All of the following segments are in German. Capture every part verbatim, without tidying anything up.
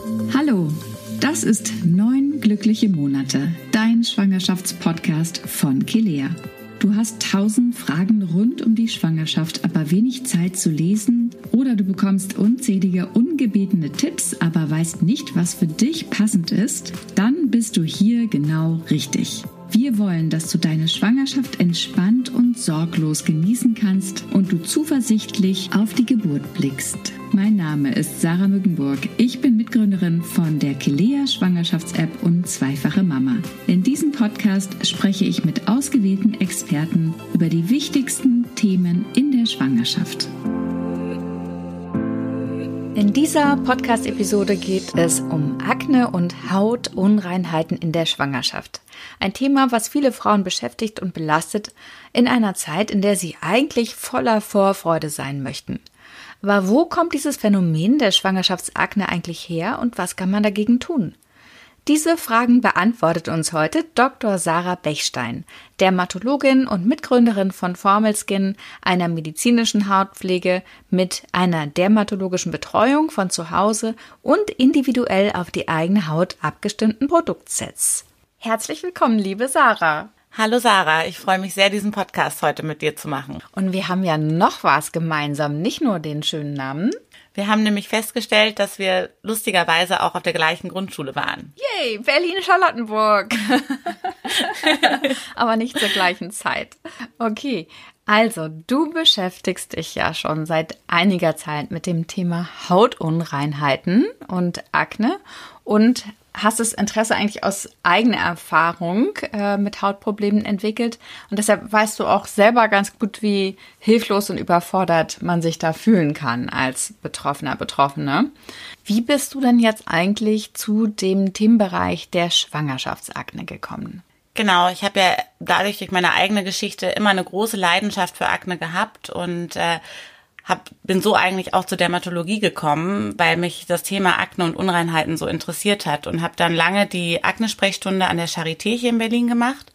Hallo, das ist Neun glückliche Monate, dein Schwangerschaftspodcast von Kilea. Du hast tausend Fragen rund um die Schwangerschaft, aber wenig Zeit zu lesen, oder du bekommst unzählige ungebetene Tipps, aber weißt nicht, was für dich passend ist? Dann bist du hier genau richtig. Wir wollen, dass du deine Schwangerschaft entspannt und sorglos genießen kannst und du zuversichtlich auf die Geburt blickst. Mein Name ist Sarah Mückenburg. Ich bin Mitgründerin von der Kilea Schwangerschafts-App und zweifache Mama. In diesem Podcast spreche ich mit ausgewählten Experten über die wichtigsten Themen in der Schwangerschaft. In dieser Podcast-Episode geht es um Akne und Hautunreinheiten in der Schwangerschaft. Ein Thema, was viele Frauen beschäftigt und belastet in einer Zeit, in der sie eigentlich voller Vorfreude sein möchten. Aber wo kommt dieses Phänomen der Schwangerschaftsakne eigentlich her und was kann man dagegen tun? Diese Fragen beantwortet uns heute Doktor Sarah Bechstein, Dermatologin und Mitgründerin von Formelskin, einer medizinischen Hautpflege mit einer dermatologischen Betreuung von zu Hause und individuell auf die eigene Haut abgestimmten Produktsets. Herzlich willkommen, liebe Sarah. Hallo Sarah, ich freue mich sehr, diesen Podcast heute mit dir zu machen. Und wir haben ja noch was gemeinsam, nicht nur den schönen Namen. Wir haben nämlich festgestellt, dass wir lustigerweise auch auf der gleichen Grundschule waren. Yay, Berlin-Charlottenburg. Aber nicht zur gleichen Zeit. Okay, also du beschäftigst dich ja schon seit einiger Zeit mit dem Thema Hautunreinheiten und Akne und hast das Interesse eigentlich aus eigener Erfahrung äh, mit Hautproblemen entwickelt. Und deshalb weißt du auch selber ganz gut, wie hilflos und überfordert man sich da fühlen kann als Betroffener, Betroffene. Wie bist du denn jetzt eigentlich zu dem Themenbereich der Schwangerschaftsakne gekommen? Genau, ich habe ja dadurch durch meine eigene Geschichte immer eine große Leidenschaft für Akne gehabt und äh, Hab, bin so eigentlich auch zur Dermatologie gekommen, weil mich das Thema Akne und Unreinheiten so interessiert hat und habe dann lange die Akne-Sprechstunde an der Charité hier in Berlin gemacht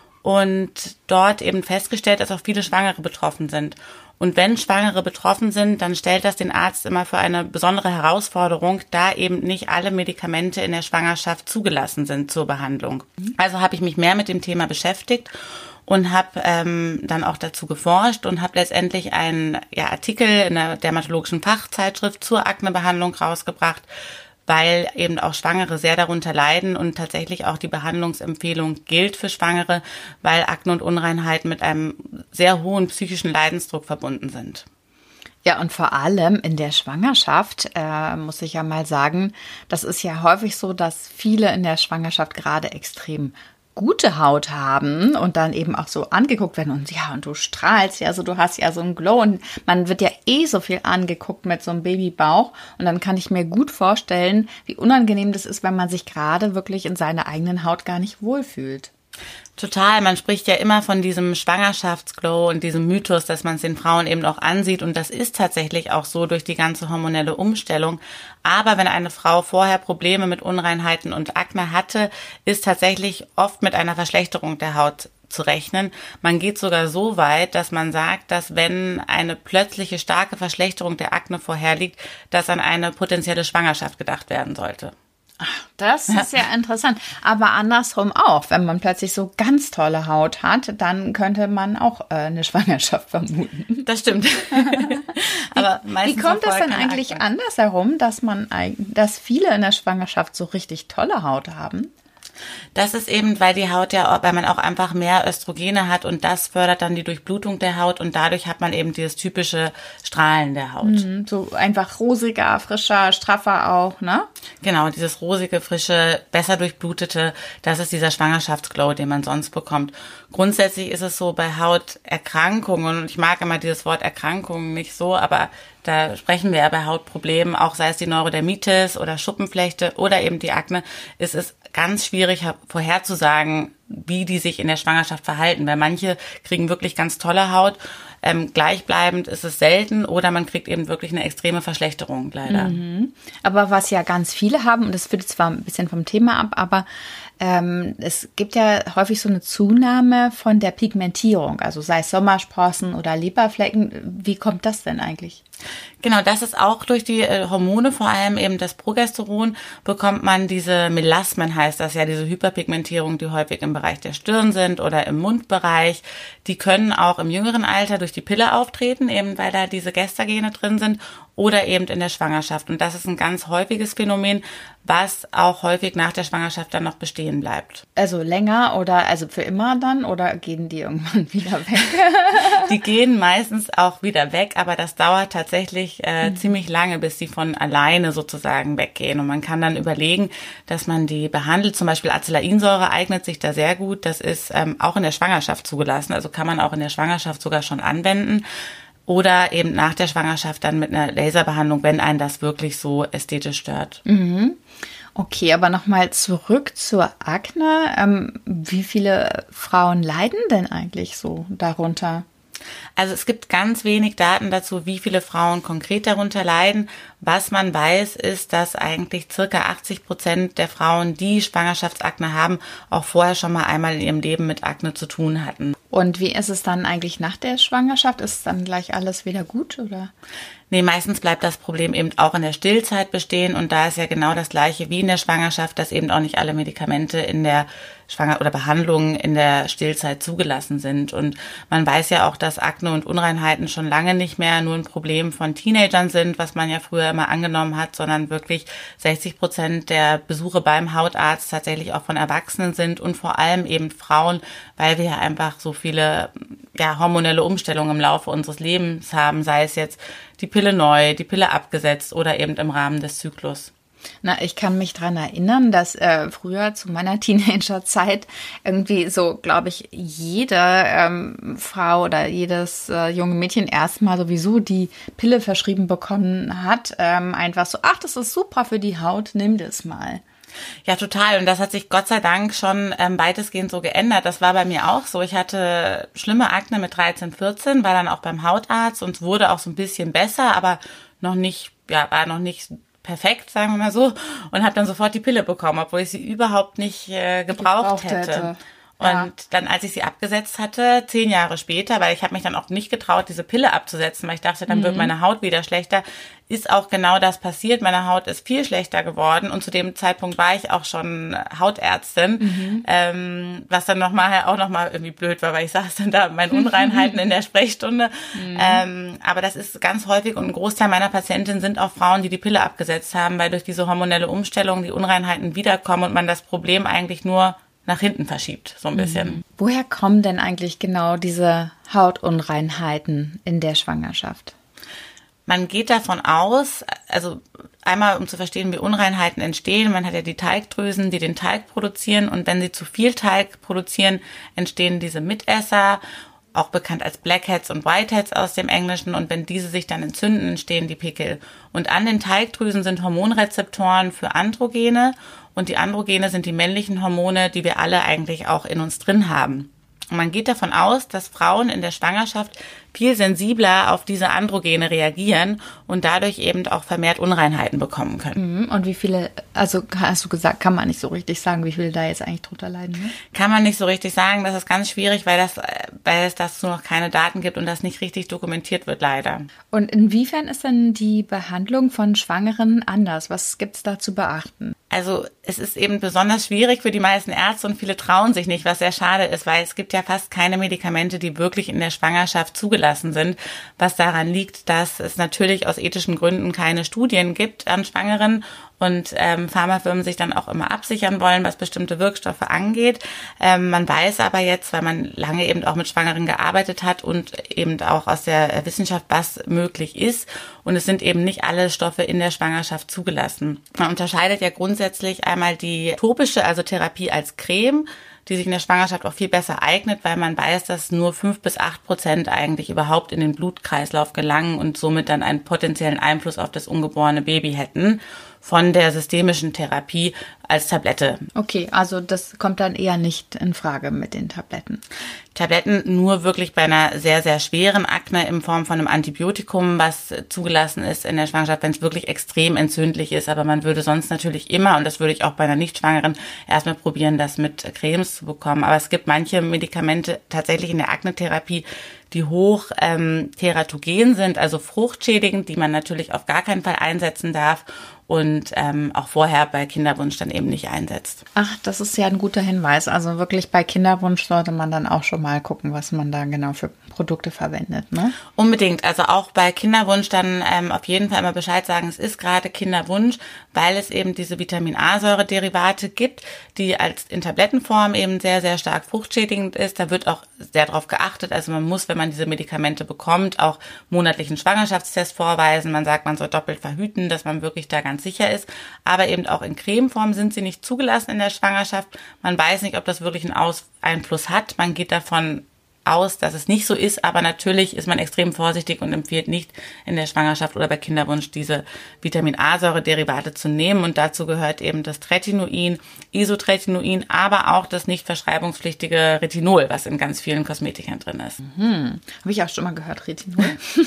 und dort eben festgestellt, dass auch viele Schwangere betroffen sind. Und wenn Schwangere betroffen sind, dann stellt das den Arzt immer für eine besondere Herausforderung, da eben nicht alle Medikamente in der Schwangerschaft zugelassen sind zur Behandlung. Also habe ich mich mehr mit dem Thema beschäftigt und habe ähm, dann auch dazu geforscht und habe letztendlich einen ja, Artikel in der dermatologischen Fachzeitschrift zur Aknebehandlung rausgebracht, weil eben auch Schwangere sehr darunter leiden und tatsächlich auch die Behandlungsempfehlung gilt für Schwangere, weil Akne und Unreinheiten mit einem sehr hohen psychischen Leidensdruck verbunden sind. Ja, und vor allem in der Schwangerschaft, äh, muss ich ja mal sagen, das ist ja häufig so, dass viele in der Schwangerschaft gerade extrem gute Haut haben und dann eben auch so angeguckt werden und ja, und du strahlst ja, also du hast ja so einen Glow und man wird ja eh so viel angeguckt mit so einem Babybauch und dann kann ich mir gut vorstellen, wie unangenehm das ist, wenn man sich gerade wirklich in seiner eigenen Haut gar nicht wohlfühlt. Total, man spricht ja immer von diesem Schwangerschaftsglow und diesem Mythos, dass man es den Frauen eben auch ansieht und das ist tatsächlich auch so durch die ganze hormonelle Umstellung. Aber wenn eine Frau vorher Probleme mit Unreinheiten und Akne hatte, ist tatsächlich oft mit einer Verschlechterung der Haut zu rechnen. Man geht sogar so weit, dass man sagt, dass wenn eine plötzliche starke Verschlechterung der Akne vorherliegt, dass an eine potenzielle Schwangerschaft gedacht werden sollte. Das ist ja interessant. Aber andersrum auch. Wenn man plötzlich so ganz tolle Haut hat, dann könnte man auch äh, eine Schwangerschaft vermuten. Das stimmt. Aber wie, wie kommt es denn eigentlich Akne andersherum, dass man, dass viele in der Schwangerschaft so richtig tolle Haut haben? Das ist eben, weil die Haut ja, weil man auch einfach mehr Östrogene hat und das fördert dann die Durchblutung der Haut und dadurch hat man eben dieses typische Strahlen der Haut. Mhm, so einfach rosiger, frischer, straffer auch, ne? Genau, dieses rosige, frische, besser durchblutete, das ist dieser Schwangerschaftsglow, den man sonst bekommt. Grundsätzlich ist es so bei Hauterkrankungen, und ich mag immer dieses Wort Erkrankungen nicht so, aber da sprechen wir ja bei Hautproblemen, auch sei es die Neurodermitis oder Schuppenflechte oder eben die Akne, ist es ganz schwierig vorherzusagen, wie die sich in der Schwangerschaft verhalten, weil manche kriegen wirklich ganz tolle Haut, ähm, gleichbleibend ist es selten oder man kriegt eben wirklich eine extreme Verschlechterung leider. Mhm. Aber was ja ganz viele haben, und das führt zwar ein bisschen vom Thema ab, aber ähm, es gibt ja häufig so eine Zunahme von der Pigmentierung, also sei es Sommersprossen oder Leberflecken. Wie kommt das denn eigentlich? Genau, das ist auch durch die äh, Hormone, vor allem eben das Progesteron, bekommt man diese Melasmen, heißt das ja, diese Hyperpigmentierung, die häufig im Bereich der Stirn sind oder im Mundbereich. Die können auch im jüngeren Alter durch die Pille auftreten, eben weil da diese Gestagene drin sind, oder eben in der Schwangerschaft. Und das ist ein ganz häufiges Phänomen, was auch häufig nach der Schwangerschaft dann noch bestehen bleibt. Also länger oder also für immer dann, oder gehen die irgendwann wieder weg? Die gehen meistens auch wieder weg, aber das dauert tatsächlich äh, mhm. ziemlich lange, bis sie von alleine sozusagen weggehen. Und man kann dann überlegen, dass man die behandelt. Zum Beispiel Acelainsäure eignet sich da sehr gut. Das ist ähm, auch in der Schwangerschaft zugelassen. Also kann man auch in der Schwangerschaft sogar schon anwenden. Oder eben nach der Schwangerschaft dann mit einer Laserbehandlung, wenn einen das wirklich so ästhetisch stört. Mhm. Okay, aber nochmal zurück zur Akne. Ähm, wie viele Frauen leiden denn eigentlich so darunter? Also es gibt ganz wenig Daten dazu, wie viele Frauen konkret darunter leiden. Was man weiß, ist, dass eigentlich circa achtzig Prozent der Frauen, die Schwangerschaftsakne haben, auch vorher schon mal einmal in ihrem Leben mit Akne zu tun hatten. Und wie ist es dann eigentlich nach der Schwangerschaft? Ist dann gleich alles wieder gut, oder? Nee, meistens bleibt das Problem eben auch in der Stillzeit bestehen und da ist ja genau das Gleiche wie in der Schwangerschaft, dass eben auch nicht alle Medikamente in der Schwanger- oder Behandlungen in der Stillzeit zugelassen sind. Und man weiß ja auch, dass Akne und Unreinheiten schon lange nicht mehr nur ein Problem von Teenagern sind, was man ja früher immer angenommen hat, sondern wirklich sechzig Prozent der Besuche beim Hautarzt tatsächlich auch von Erwachsenen sind und vor allem eben Frauen, weil wir ja einfach so viele ja, hormonelle Umstellungen im Laufe unseres Lebens haben, sei es jetzt die Pille neu, die Pille abgesetzt oder eben im Rahmen des Zyklus. Na, ich kann mich dran erinnern, dass äh, früher zu meiner Teenagerzeit irgendwie so, glaube ich, jede ähm, Frau oder jedes äh, junge Mädchen erstmal sowieso die Pille verschrieben bekommen hat. Ähm, einfach so, ach, das ist super für die Haut, nimm das mal. Ja, total. Und das hat sich Gott sei Dank schon ähm, weitestgehend so geändert. Das war bei mir auch so. Ich hatte schlimme Akne mit dreizehn, vierzehn, war dann auch beim Hautarzt und es wurde auch so ein bisschen besser, aber noch nicht, ja, war noch nicht perfekt, sagen wir mal so. Und habe dann sofort die Pille bekommen, obwohl ich sie überhaupt nicht äh, gebraucht, gebraucht hätte. hätte. Und ja. Dann, als ich sie abgesetzt hatte, zehn Jahre später, weil ich habe mich dann auch nicht getraut, diese Pille abzusetzen, weil ich dachte, dann mhm. wird meine Haut wieder schlechter, ist auch genau das passiert. Meine Haut ist viel schlechter geworden und zu dem Zeitpunkt war ich auch schon Hautärztin, mhm. ähm, was dann nochmal auch nochmal irgendwie blöd war, weil ich saß dann da mit meinen Unreinheiten in der Sprechstunde. Mhm. Ähm, aber das ist ganz häufig und ein Großteil meiner Patientinnen sind auch Frauen, die die Pille abgesetzt haben, weil durch diese hormonelle Umstellung die Unreinheiten wiederkommen und man das Problem eigentlich nur nach hinten verschiebt, so ein bisschen. Mhm. Woher kommen denn eigentlich genau diese Hautunreinheiten in der Schwangerschaft? Man geht davon aus, also einmal um zu verstehen, wie Unreinheiten entstehen, man hat ja die Teigdrüsen, die den Teig produzieren und wenn sie zu viel Teig produzieren, entstehen diese Mitesser, auch bekannt als Blackheads und Whiteheads aus dem Englischen und wenn diese sich dann entzünden, entstehen die Pickel. Und an den Teigdrüsen sind Hormonrezeptoren für Androgene und die Androgene sind die männlichen Hormone, die wir alle eigentlich auch in uns drin haben. Und man geht davon aus, dass Frauen in der Schwangerschaft viel sensibler auf diese Androgene reagieren und dadurch eben auch vermehrt Unreinheiten bekommen können. Und wie viele, also hast du gesagt, kann man nicht so richtig sagen, wie viele da jetzt eigentlich drunter leiden? Ne? Kann man nicht so richtig sagen, das ist ganz schwierig, weil das, weil es dazu noch keine Daten gibt und das nicht richtig dokumentiert wird, leider. Und inwiefern ist denn die Behandlung von Schwangeren anders? Was gibt's da zu beachten? Also es ist eben besonders schwierig für die meisten Ärzte und viele trauen sich nicht, was sehr schade ist, weil es gibt ja fast keine Medikamente, die wirklich in der Schwangerschaft zugelassen sind, was daran liegt, dass es natürlich aus ethischen Gründen keine Studien gibt an Schwangeren und ähm, Pharmafirmen sich dann auch immer absichern wollen, was bestimmte Wirkstoffe angeht. Ähm, man weiß aber jetzt, weil man lange eben auch mit Schwangeren gearbeitet hat und eben auch aus der Wissenschaft, was möglich ist. Und es sind eben nicht alle Stoffe in der Schwangerschaft zugelassen. Man unterscheidet ja grundsätzlich einmal die topische, also Therapie als Creme, die sich in der Schwangerschaft auch viel besser eignet, weil man weiß, dass nur fünf bis acht Prozent eigentlich überhaupt in den Blutkreislauf gelangen und somit dann einen potenziellen Einfluss auf das ungeborene Baby hätten. von der systemischen Therapie als Tablette. Okay, also das kommt dann eher nicht in Frage mit den Tabletten. Tabletten nur wirklich bei einer sehr, sehr schweren Akne in Form von einem Antibiotikum, was zugelassen ist in der Schwangerschaft, wenn es wirklich extrem entzündlich ist. Aber man würde sonst natürlich immer, und das würde ich auch bei einer Nichtschwangeren, erstmal probieren, das mit Cremes zu bekommen. Aber es gibt manche Medikamente tatsächlich in der Aknetherapie, die hoch ähm, teratogen sind, also fruchtschädigend, die man natürlich auf gar keinen Fall einsetzen darf und ähm, auch vorher bei Kinderwunsch dann eben nicht einsetzt. Ach, das ist ja ein guter Hinweis. Also wirklich bei Kinderwunsch sollte man dann auch schon mal gucken, was man da genau für Produkte verwendet, ne? Unbedingt. Also auch bei Kinderwunsch dann ähm, auf jeden Fall immer Bescheid sagen, es ist gerade Kinderwunsch, weil es eben diese Vitamin-A-Säure-Derivate gibt, die als in Tablettenform eben sehr, sehr stark fruchtschädigend ist. Da wird auch sehr darauf geachtet. Also man muss, wenn man diese Medikamente bekommt, auch monatlichen Schwangerschaftstest vorweisen. Man sagt, man soll doppelt verhüten, dass man wirklich da ganz sicher ist. Aber eben auch in Cremeform sind sie nicht zugelassen in der Schwangerschaft. Man weiß nicht, ob das wirklich einen Aus- Einfluss hat. Man geht davon aus, dass es nicht so ist, aber natürlich ist man extrem vorsichtig und empfiehlt nicht in der Schwangerschaft oder bei Kinderwunsch diese Vitamin-A-Säure-Derivate zu nehmen, und dazu gehört eben das Tretinoin, Isotretinoin, aber auch das nicht verschreibungspflichtige Retinol, was in ganz vielen Kosmetikern drin ist. Mhm. Habe ich auch schon mal gehört, Retinol.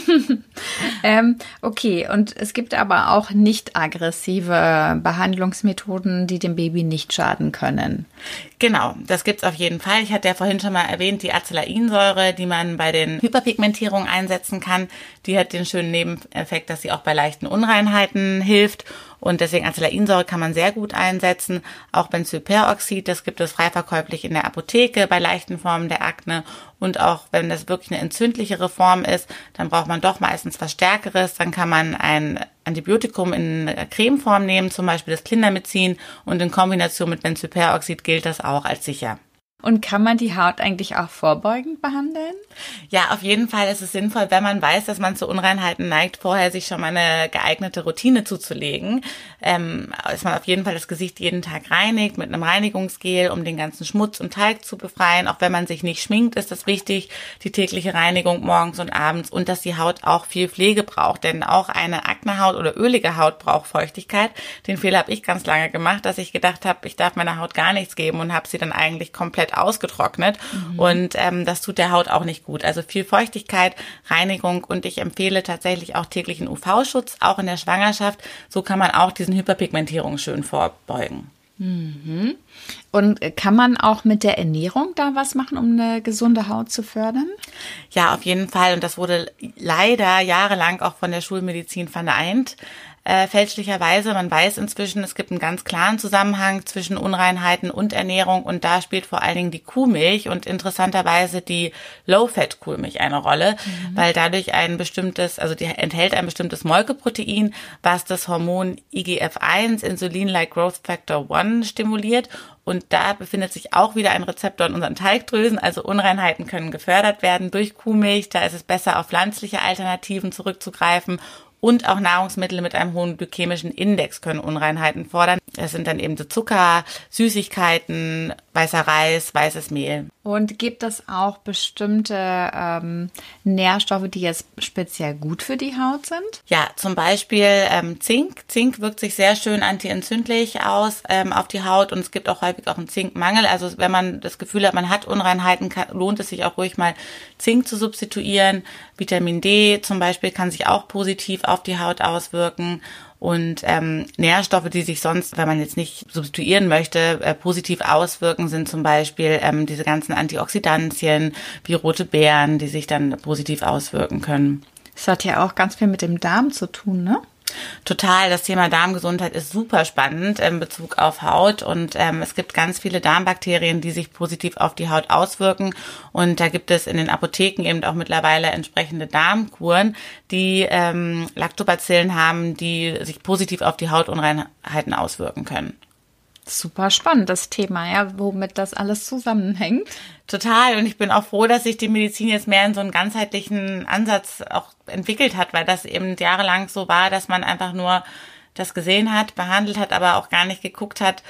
ähm, okay, und es gibt aber auch nicht aggressive Behandlungsmethoden, die dem Baby nicht schaden können. Genau, das gibt's auf jeden Fall. Ich hatte ja vorhin schon mal erwähnt, die Acelainsäure, die man bei den Hyperpigmentierungen einsetzen kann, die hat den schönen Nebeneffekt, dass sie auch bei leichten Unreinheiten hilft. Und deswegen Acelainsäure kann man sehr gut einsetzen. Auch Benzoylperoxid, das gibt es frei verkäuflich in der Apotheke bei leichten Formen der Akne. Und auch wenn das wirklich eine entzündlichere Form ist, dann braucht man doch meistens was Stärkeres. Dann kann man ein Antibiotikum in Cremeform nehmen, zum Beispiel das Clindamycin. Und in Kombination mit Benzoylperoxid gilt das auch als sicher. Und kann man die Haut eigentlich auch vorbeugend behandeln? Ja, auf jeden Fall ist es sinnvoll, wenn man weiß, dass man zu Unreinheiten neigt, vorher sich schon mal eine geeignete Routine zuzulegen. Ähm, dass man auf jeden Fall das Gesicht jeden Tag reinigt mit einem Reinigungsgel, um den ganzen Schmutz und Talg zu befreien. Auch wenn man sich nicht schminkt, ist das wichtig, die tägliche Reinigung morgens und abends, und dass die Haut auch viel Pflege braucht. Denn auch eine Aknehaut oder ölige Haut braucht Feuchtigkeit. Den Fehler habe ich ganz lange gemacht, dass ich gedacht habe, ich darf meiner Haut gar nichts geben, und habe sie dann eigentlich komplett ausgetrocknet. Mhm. Und ähm, das tut der Haut auch nicht gut. Also viel Feuchtigkeit, Reinigung, und ich empfehle tatsächlich auch täglichen U V-Schutz, auch in der Schwangerschaft. So kann man auch diesen Hyperpigmentierungen schön vorbeugen. Mhm. Und kann man auch mit der Ernährung da was machen, um eine gesunde Haut zu fördern? Ja, auf jeden Fall. Und das wurde leider jahrelang auch von der Schulmedizin verneint. Äh, fälschlicherweise. Man weiß inzwischen, es gibt einen ganz klaren Zusammenhang zwischen Unreinheiten und Ernährung, und da spielt vor allen Dingen die Kuhmilch und interessanterweise die Low-Fat-Kuhmilch eine Rolle, mhm. weil dadurch ein bestimmtes, also die enthält ein bestimmtes Molkeprotein, was das Hormon I G F eins, Insulin-like Growth Factor eins, stimuliert. Und da befindet sich auch wieder ein Rezeptor in unseren Talgdrüsen, also Unreinheiten können gefördert werden durch Kuhmilch. Da ist es besser, auf pflanzliche Alternativen zurückzugreifen. Und auch Nahrungsmittel mit einem hohen glykämischen Index können Unreinheiten fordern. Das sind dann eben so Zucker, Süßigkeiten, weißer Reis, weißes Mehl. Und gibt es auch bestimmte ähm, Nährstoffe, die jetzt speziell gut für die Haut sind? Ja, zum Beispiel ähm, Zink. Zink wirkt sich sehr schön antientzündlich aus ähm, auf die Haut, und es gibt auch häufig auch einen Zinkmangel. Also wenn man das Gefühl hat, man hat Unreinheiten, kann, lohnt es sich auch ruhig mal Zink zu substituieren. Vitamin D zum Beispiel kann sich auch positiv auf die Haut auswirken. Und ähm, Nährstoffe, die sich sonst, wenn man jetzt nicht substituieren möchte, äh, positiv auswirken, sind zum Beispiel ähm, diese ganzen Antioxidantien wie rote Beeren, die sich dann positiv auswirken können. Das hat ja auch ganz viel mit dem Darm zu tun, ne? Total, das Thema Darmgesundheit ist super spannend in Bezug auf Haut, und ähm, es gibt ganz viele Darmbakterien, die sich positiv auf die Haut auswirken, und da gibt es in den Apotheken eben auch mittlerweile entsprechende Darmkuren, die ähm, Lactobacillen haben, die sich positiv auf die Hautunreinheiten auswirken können. Super spannend, das Thema, ja, womit das alles zusammenhängt. Total, und ich bin auch froh, dass sich die Medizin jetzt mehr in so einen ganzheitlichen Ansatz auch entwickelt hat, weil das eben jahrelang so war, dass man einfach nur das gesehen hat, behandelt hat, aber auch gar nicht geguckt hat,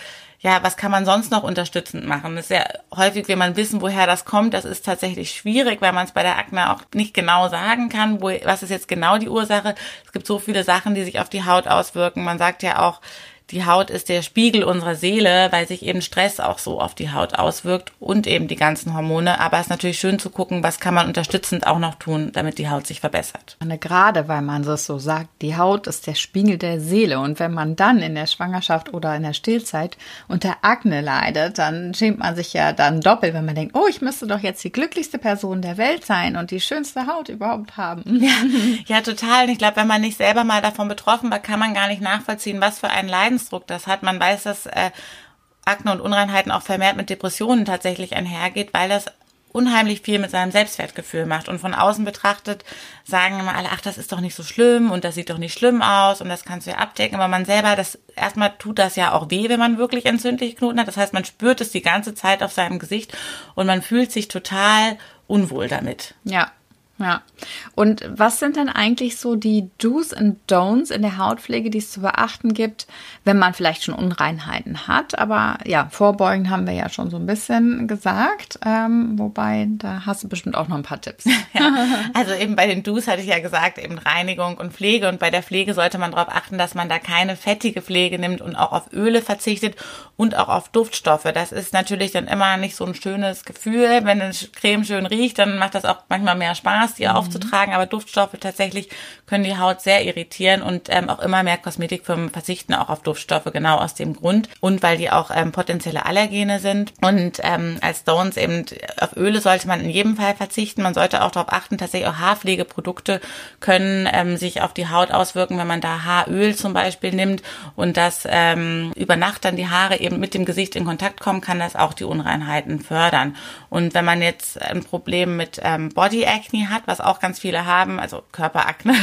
ja, was kann man sonst noch unterstützend machen? Das ist ja häufig, will man wissen, woher das kommt. Das ist tatsächlich schwierig, weil man es bei der Akne auch nicht genau sagen kann, wo, was ist jetzt genau die Ursache. Es gibt so viele Sachen, die sich auf die Haut auswirken. Man sagt ja auch, die Haut ist der Spiegel unserer Seele, weil sich eben Stress auch so auf die Haut auswirkt und eben die ganzen Hormone. Aber es ist natürlich schön zu gucken, was kann man unterstützend auch noch tun, damit die Haut sich verbessert. Gerade weil man das so sagt, die Haut ist der Spiegel der Seele. Und wenn man dann in der Schwangerschaft oder in der Stillzeit unter Akne leidet, dann schämt man sich ja dann doppelt, wenn man denkt, oh, ich müsste doch jetzt die glücklichste Person der Welt sein und die schönste Haut überhaupt haben. Ja, ja, total. Und ich glaube, wenn man nicht selber mal davon betroffen war, kann man gar nicht nachvollziehen, was für einen Leidensdruck das hat. Man weiß, dass äh, Akne und Unreinheiten auch vermehrt mit Depressionen tatsächlich einhergeht, weil das unheimlich viel mit seinem Selbstwertgefühl macht. Und von außen betrachtet sagen immer alle, ach, das ist doch nicht so schlimm und das sieht doch nicht schlimm aus und das kannst du ja abdecken. Aber man selber, das erstmal tut das ja auch weh, wenn man wirklich entzündliche Knoten hat. Das heißt, man spürt es die ganze Zeit auf seinem Gesicht und man fühlt sich total unwohl damit. Ja. Ja. Und was sind dann eigentlich so die Do's and Don'ts in der Hautpflege, die es zu beachten gibt, wenn man vielleicht schon Unreinheiten hat? Aber ja, vorbeugen haben wir ja schon so ein bisschen gesagt. Ähm, wobei, da hast du bestimmt auch noch ein paar Tipps. Ja, also eben bei den Do's hatte ich ja gesagt, eben Reinigung und Pflege. Und bei der Pflege sollte man darauf achten, dass man da keine fettige Pflege nimmt und auch auf Öle verzichtet und auch auf Duftstoffe. Das ist natürlich dann immer nicht so ein schönes Gefühl. Wenn eine Creme schön riecht, dann macht das auch manchmal mehr Spaß, die aufzutragen, aber Duftstoffe tatsächlich können die Haut sehr irritieren und ähm, auch immer mehr Kosmetikfirmen verzichten auch auf Duftstoffe, genau aus dem Grund und weil die auch ähm, potenzielle Allergene sind und ähm, als Don'ts eben auf Öle sollte man in jedem Fall verzichten, man sollte auch darauf achten, tatsächlich auch Haarpflegeprodukte können ähm, sich auf die Haut auswirken, wenn man da Haaröl zum Beispiel nimmt und das ähm, über Nacht dann die Haare eben mit dem Gesicht in Kontakt kommen, kann das auch die Unreinheiten fördern und wenn man jetzt ein Problem mit ähm, Body Acne hat, was auch ganz viele haben, also Körperakne,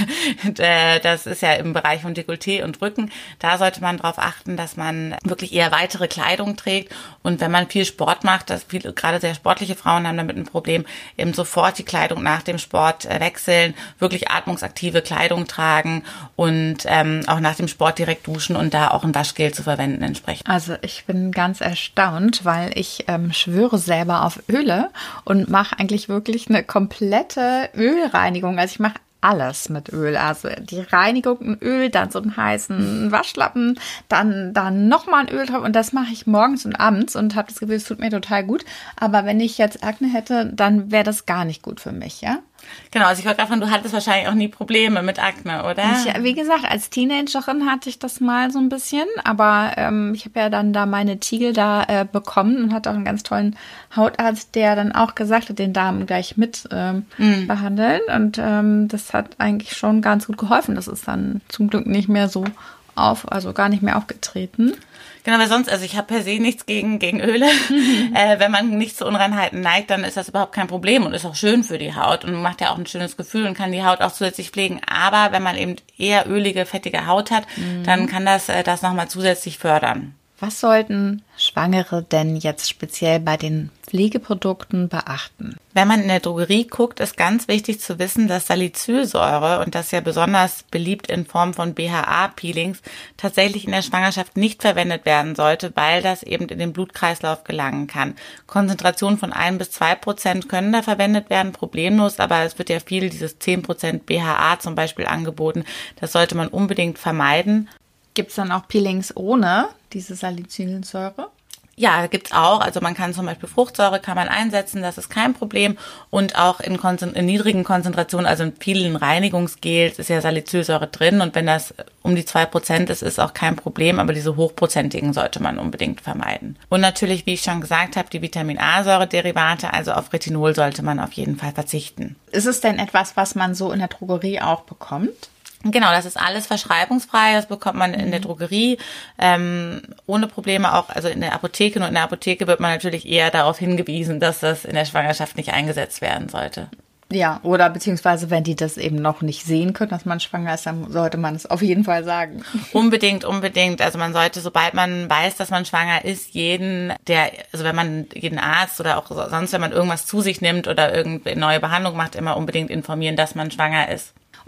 das ist ja im Bereich von Dekolleté und Rücken, da sollte man darauf achten, dass man wirklich eher weitere Kleidung trägt und wenn man viel Sport macht, dass viele, gerade sehr sportliche Frauen haben damit ein Problem, eben sofort die Kleidung nach dem Sport wechseln, wirklich atmungsaktive Kleidung tragen und ähm, auch nach dem Sport direkt duschen und da auch ein Waschgel zu verwenden entsprechend. Also ich bin ganz erstaunt, weil ich ähm, schwöre selber auf Öle und mache eigentlich wirklich eine komplette Ölreinigung. Also ich mache alles mit Öl. Also die Reinigung in Öl, dann so einen heißen Waschlappen, dann dann nochmal ein Öl drauf und das mache ich morgens und abends und habe das Gefühl, es tut mir total gut. Aber wenn ich jetzt Akne hätte, dann wäre das gar nicht gut für mich, ja? Genau, also ich wollte gerade fragen, du hattest wahrscheinlich auch nie Probleme mit Akne, oder? Ich, wie gesagt, als Teenagerin hatte ich das mal so ein bisschen, aber ähm, ich habe ja dann da meine Tiegel da äh, bekommen und hatte auch einen ganz tollen Hautarzt, der dann auch gesagt hat, den Damen gleich mit ähm, mm. behandeln und ähm, das hat eigentlich schon ganz gut geholfen. Das ist dann zum Glück nicht mehr so auf, also gar nicht mehr aufgetreten. Genau, weil sonst, also ich habe per se nichts gegen gegen Öle. Mhm. Äh, wenn man nicht zu Unreinheiten neigt, dann ist das überhaupt kein Problem und ist auch schön für die Haut und macht ja auch ein schönes Gefühl und kann die Haut auch zusätzlich pflegen. Aber wenn man eben eher ölige, fettige Haut hat, mhm. dann kann das äh, das nochmal zusätzlich fördern. Was sollten Schwangere denn jetzt speziell bei den Pflegeprodukten beachten? Wenn man in der Drogerie guckt, ist ganz wichtig zu wissen, dass Salicylsäure, und das ja besonders beliebt in Form von B H A-Peelings, tatsächlich in der Schwangerschaft nicht verwendet werden sollte, weil das eben in den Blutkreislauf gelangen kann. Konzentrationen von ein bis zwei Prozent können da verwendet werden, problemlos, aber es wird ja viel dieses zehn Prozent B H A zum Beispiel angeboten. Das sollte man unbedingt vermeiden. Gibt es dann auch Peelings ohne diese Salicylsäure? Ja, gibt's auch. Also man kann zum Beispiel Fruchtsäure kann man einsetzen, das ist kein Problem. Und auch in, konzent- in niedrigen Konzentrationen, also in vielen Reinigungsgels ist ja Salicylsäure drin. Und wenn das um die zwei Prozent ist, ist auch kein Problem. Aber diese hochprozentigen sollte man unbedingt vermeiden. Und natürlich, wie ich schon gesagt habe, die Vitamin-A-Säure-Derivate, also auf Retinol sollte man auf jeden Fall verzichten. Ist es denn etwas, was man so in der Drogerie auch bekommt? Genau, das ist alles verschreibungsfrei, das bekommt man in der Drogerie ähm, ohne Probleme auch, also in der Apotheke. Nur in der Apotheke wird man natürlich eher darauf hingewiesen, dass das in der Schwangerschaft nicht eingesetzt werden sollte. Ja, oder beziehungsweise wenn die das eben noch nicht sehen können, dass man schwanger ist, dann sollte man es auf jeden Fall sagen. Unbedingt, unbedingt. Also man sollte, sobald man weiß, dass man schwanger ist, jeden, der, also wenn man jeden Arzt oder auch sonst, wenn man irgendwas zu sich nimmt oder irgendeine neue Behandlung macht, immer unbedingt informieren, dass man schwanger ist.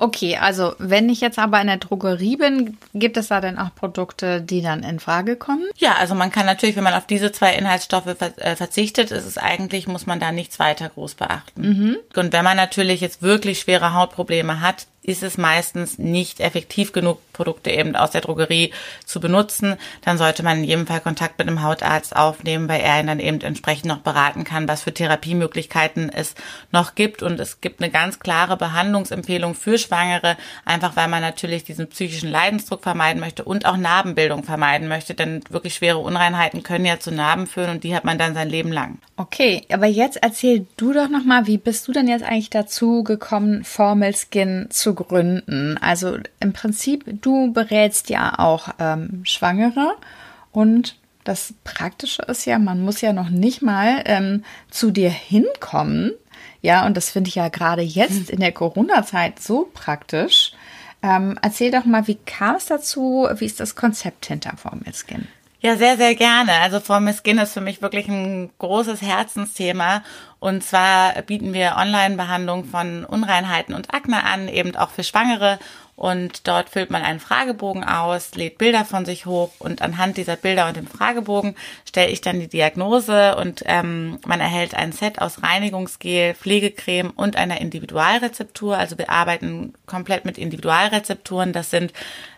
Okay, also wenn ich jetzt aber in der Drogerie bin, gibt es da denn auch Produkte, die dann in Frage kommen? Ja, also man kann natürlich, wenn man auf diese zwei Inhaltsstoffe ver- äh, verzichtet, ist es eigentlich, muss man da nichts weiter groß beachten. Mhm. Und wenn man natürlich jetzt wirklich schwere Hautprobleme hat, ist es meistens nicht effektiv genug, Produkte eben aus der Drogerie zu benutzen. Dann sollte man in jedem Fall Kontakt mit einem Hautarzt aufnehmen, weil er ihn dann eben entsprechend noch beraten kann, was für Therapiemöglichkeiten es noch gibt. Und es gibt eine ganz klare Behandlungsempfehlung für Schwangere, einfach weil man natürlich diesen psychischen Leidensdruck vermeiden möchte und auch Narbenbildung vermeiden möchte. Denn wirklich schwere Unreinheiten können ja zu Narben führen und die hat man dann sein Leben lang. Okay, aber jetzt erzähl du doch nochmal, wie bist du denn jetzt eigentlich dazu gekommen, Formelskin zu gründen? Also im Prinzip, du berätst ja auch ähm, Schwangere und das Praktische ist ja, man muss ja noch nicht mal ähm, zu dir hinkommen. Ja, und das finde ich ja gerade jetzt in der Corona-Zeit so praktisch. Ähm, erzähl doch mal, wie kam es dazu? Wie ist das Konzept hinter Formelskin? Ja, sehr, sehr gerne. Also Formelskin ist für mich wirklich ein großes Herzensthema. Und zwar bieten wir Online-Behandlung von Unreinheiten und Akne an, eben auch für Schwangere. Und dort füllt man einen Fragebogen aus, lädt Bilder von sich hoch und anhand dieser Bilder und dem Fragebogen stelle ich dann die Diagnose und ähm, man erhält ein Set aus Reinigungsgel, Pflegecreme und einer Individualrezeptur. Also wir arbeiten komplett mit Individualrezepturen. Das sind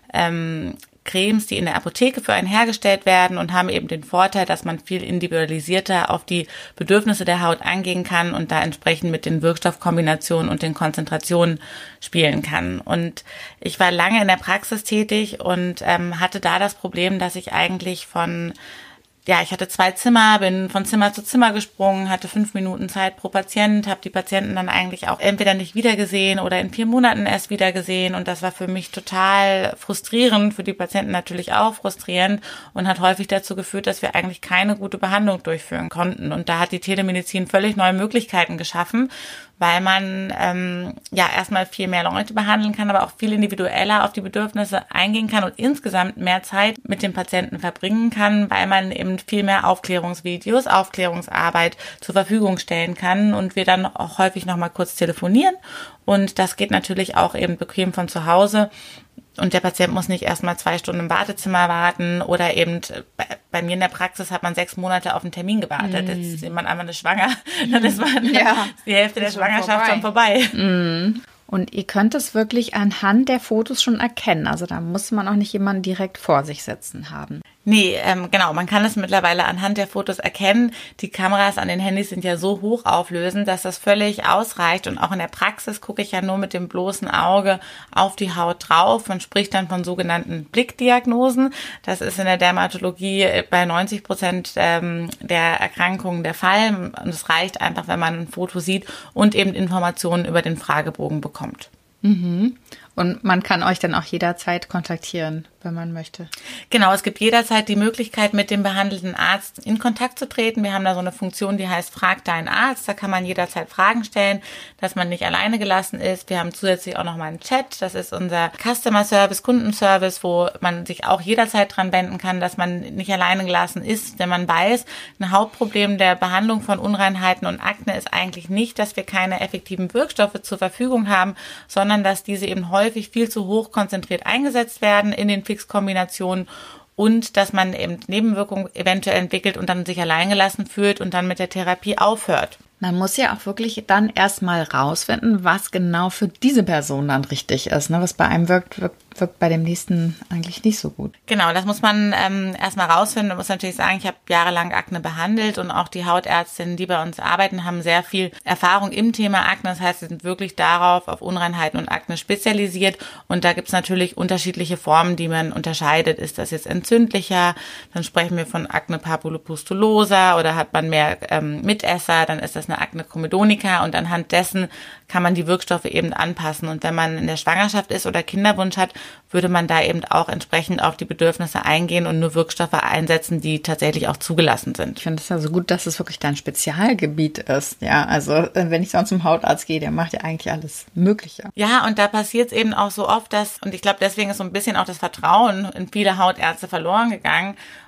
ähm, Cremes, die in der Apotheke für einen hergestellt werden und haben eben den Vorteil, dass man viel individualisierter auf die Bedürfnisse der Haut eingehen kann und da entsprechend mit den Wirkstoffkombinationen und den Konzentrationen spielen kann. Und ich war lange in der Praxis tätig und ähm, hatte da das Problem, dass ich eigentlich von Ja, ich hatte zwei Zimmer, bin von Zimmer zu Zimmer gesprungen, hatte fünf Minuten Zeit pro Patient, habe die Patienten dann eigentlich auch entweder nicht wiedergesehen oder in vier Monaten erst wiedergesehen. Und das war für mich total frustrierend, für die Patienten natürlich auch frustrierend und hat häufig dazu geführt, dass wir eigentlich keine gute Behandlung durchführen konnten. Und da hat die Telemedizin völlig neue Möglichkeiten geschaffen, weil man ähm, ja erstmal viel mehr Leute behandeln kann, aber auch viel individueller auf die Bedürfnisse eingehen kann und insgesamt mehr Zeit mit dem Patienten verbringen kann, weil man eben viel mehr Aufklärungsvideos, Aufklärungsarbeit zur Verfügung stellen kann und wir dann auch häufig nochmal kurz telefonieren und das geht natürlich auch eben bequem von zu Hause. Und der Patient muss nicht erstmal zwei Stunden im Wartezimmer warten oder eben bei, bei mir in der Praxis hat man sechs Monate auf einen Termin gewartet. Mm. Jetzt ist jemand einmal eine schwanger, dann ist man ja, die Hälfte der Schwangerschaft schon vorbei. Schon vorbei. Mm. Und ihr könnt es wirklich anhand der Fotos schon erkennen. Also da muss man auch nicht jemanden direkt vor sich sitzen haben. Nee, ähm, genau, man kann es mittlerweile anhand der Fotos erkennen. Die Kameras an den Handys sind ja so hochauflösend, dass das völlig ausreicht. Und auch in der Praxis gucke ich ja nur mit dem bloßen Auge auf die Haut drauf und spricht dann von sogenannten Blickdiagnosen. Das ist in der Dermatologie bei neunzig Prozent ähm, der Erkrankungen der Fall. Und es reicht einfach, wenn man ein Foto sieht und eben Informationen über den Fragebogen bekommt. Mhm. Und man kann euch dann auch jederzeit kontaktieren, wenn man möchte. Genau, es gibt jederzeit die Möglichkeit, mit dem behandelnden Arzt in Kontakt zu treten. Wir haben da so eine Funktion, die heißt Frag deinen Arzt. Da kann man jederzeit Fragen stellen, dass man nicht alleine gelassen ist. Wir haben zusätzlich auch noch mal einen Chat. Das ist unser Customer Service, Kundenservice, wo man sich auch jederzeit dran wenden kann, dass man nicht alleine gelassen ist. Denn man weiß, ein Hauptproblem der Behandlung von Unreinheiten und Akne ist eigentlich nicht, dass wir keine effektiven Wirkstoffe zur Verfügung haben, sondern dass diese eben häufig häufig viel zu hoch konzentriert eingesetzt werden in den Fixkombinationen und dass man eben Nebenwirkungen eventuell entwickelt und dann sich alleingelassen fühlt und dann mit der Therapie aufhört. Man muss ja auch wirklich dann erstmal rausfinden, was genau für diese Person dann richtig ist. Ne? Was bei einem wirkt, wirkt, wirkt bei dem nächsten eigentlich nicht so gut. Genau, das muss man ähm, erstmal rausfinden. Man muss natürlich sagen, ich habe jahrelang Akne behandelt und auch die Hautärztinnen, die bei uns arbeiten, haben sehr viel Erfahrung im Thema Akne. Das heißt, sie sind wirklich darauf, auf Unreinheiten und Akne spezialisiert. Und da gibt es natürlich unterschiedliche Formen, die man unterscheidet. Ist das jetzt entzündlicher? Dann sprechen wir von Akne papulopustulosa oder hat man mehr ähm, Mitesser? Dann ist das eine Akne comedonica und anhand dessen kann man die Wirkstoffe eben anpassen. Und wenn man in der Schwangerschaft ist oder Kinderwunsch hat, würde man da eben auch entsprechend auf die Bedürfnisse eingehen und nur Wirkstoffe einsetzen, die tatsächlich auch zugelassen sind. Ich finde es ja so gut, dass es wirklich dein Spezialgebiet ist. Ja, also wenn ich sonst zum Hautarzt gehe, der macht ja eigentlich alles Mögliche. Ja, und da passiert es eben auch so oft, dass, und ich glaube, deswegen ist so ein bisschen auch das Vertrauen in viele Hautärzte verloren gegangen,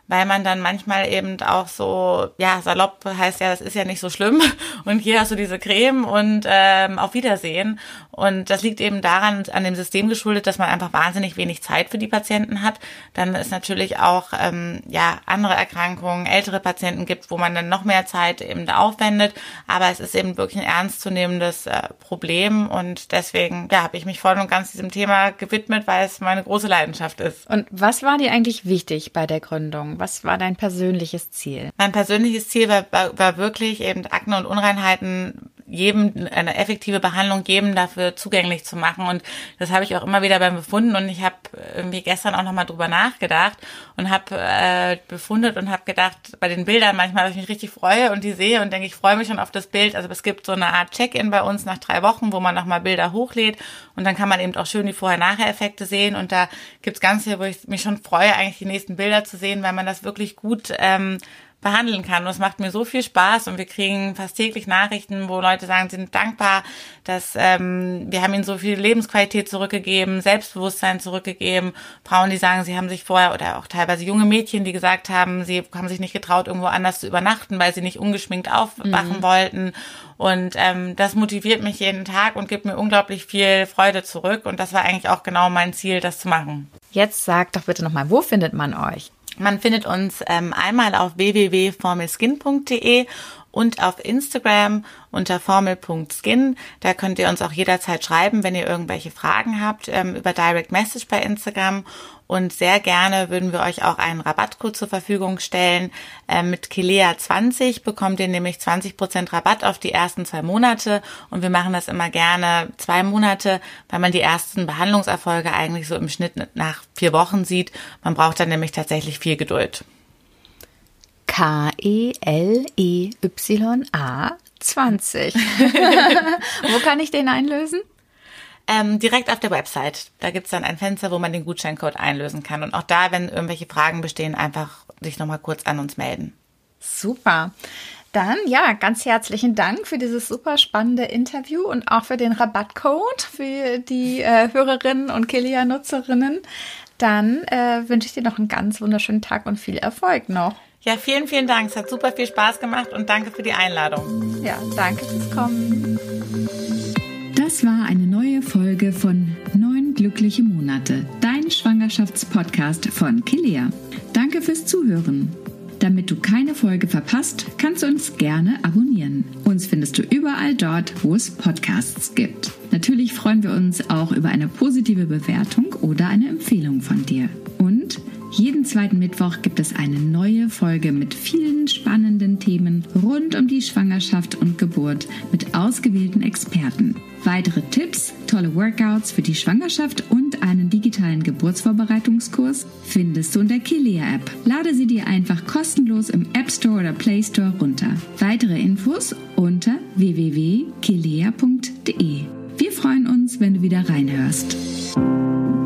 weil man dann manchmal eben auch so, ja, salopp heißt ja, das ist ja nicht so schlimm und hier hast du diese Creme und ähm, auf Wiedersehen. Und das liegt eben daran, an dem System geschuldet, dass man einfach wahnsinnig wenig Zeit für die Patienten hat. Dann ist natürlich auch, ähm, ja, andere Erkrankungen, ältere Patienten gibt, wo man dann noch mehr Zeit eben aufwendet. Aber es ist eben wirklich ein ernstzunehmendes äh, Problem und deswegen, ja, habe ich mich voll und ganz diesem Thema gewidmet, weil es meine große Leidenschaft ist. Und was war dir eigentlich wichtig bei der Gründung? Was war dein persönliches Ziel? Mein persönliches Ziel war, war, war wirklich eben Akne und Unreinheiten jedem eine effektive Behandlung geben, dafür zugänglich zu machen. Und das habe ich auch immer wieder beim Befunden. Und ich habe irgendwie gestern auch nochmal drüber nachgedacht und habe äh, befundet und habe gedacht, bei den Bildern manchmal, dass ich mich richtig freue und die sehe und denke, ich freue mich schon auf das Bild. Also es gibt so eine Art Check-in bei uns nach drei Wochen, wo man nochmal Bilder hochlädt und dann kann man eben auch schön die Vorher-Nachher-Effekte sehen. Und da gibt's ganz viel, wo ich mich schon freue, eigentlich die nächsten Bilder zu sehen, weil man das wirklich gut ähm, behandeln kann. Und es macht mir so viel Spaß und wir kriegen fast täglich Nachrichten, wo Leute sagen, sie sind dankbar, dass ähm, wir haben ihnen so viel Lebensqualität zurückgegeben, Selbstbewusstsein zurückgegeben. Frauen, die sagen, sie haben sich vorher, oder auch teilweise junge Mädchen, die gesagt haben, sie haben sich nicht getraut, irgendwo anders zu übernachten, weil sie nicht ungeschminkt aufwachen mhm. wollten. Und ähm, das motiviert mich jeden Tag und gibt mir unglaublich viel Freude zurück. Und das war eigentlich auch genau mein Ziel, das zu machen. Jetzt sag doch bitte nochmal, wo findet man euch? Man findet uns ähm, einmal auf w w w punkt formelskin punkt d e und auf Instagram unter formel punkt skin. Da könnt ihr uns auch jederzeit schreiben, wenn ihr irgendwelche Fragen habt, ähm, über Direct Message bei Instagram. Und sehr gerne würden wir euch auch einen Rabattcode zur Verfügung stellen. Ähm, mit Kilea zwanzig bekommt ihr nämlich zwanzig Prozent Rabatt auf die ersten zwei Monate. Und wir machen das immer gerne zwei Monate, weil man die ersten Behandlungserfolge eigentlich so im Schnitt nach vier Wochen sieht. Man braucht dann nämlich tatsächlich viel Geduld. K E L E Y A zwanzig. Wo kann ich den einlösen? Ähm, direkt auf der Website. Da gibt's dann ein Fenster, wo man den Gutscheincode einlösen kann. Und auch da, wenn irgendwelche Fragen bestehen, einfach sich nochmal kurz an uns melden. Super. Dann, ja, ganz herzlichen Dank für dieses super spannende Interview und auch für den Rabattcode für die äh, Hörerinnen und Kilea-Nutzerinnen. Dann äh, wünsche ich dir noch einen ganz wunderschönen Tag und viel Erfolg noch. Ja, vielen, vielen Dank. Es hat super viel Spaß gemacht und danke für die Einladung. Ja, danke fürs Kommen. Das war eine neue Folge von Neun glückliche Monate, dein Schwangerschaftspodcast von Kilea. Danke fürs Zuhören. Damit du keine Folge verpasst, kannst du uns gerne abonnieren. Uns findest du überall dort, wo es Podcasts gibt. Natürlich freuen wir uns auch über eine positive Bewertung oder eine Empfehlung von dir. Und jeden zweiten Mittwoch gibt es eine neue Folge mit vielen spannenden Themen rund um die Schwangerschaft und Geburt mit ausgewählten Experten. Weitere Tipps, tolle Workouts für die Schwangerschaft und einen digitalen Geburtsvorbereitungskurs findest du in der Kilea-App. Lade sie dir einfach kostenlos im App Store oder Play Store runter. Weitere Infos unter w w w punkt kilea punkt d e. Wir freuen uns, wenn du wieder reinhörst.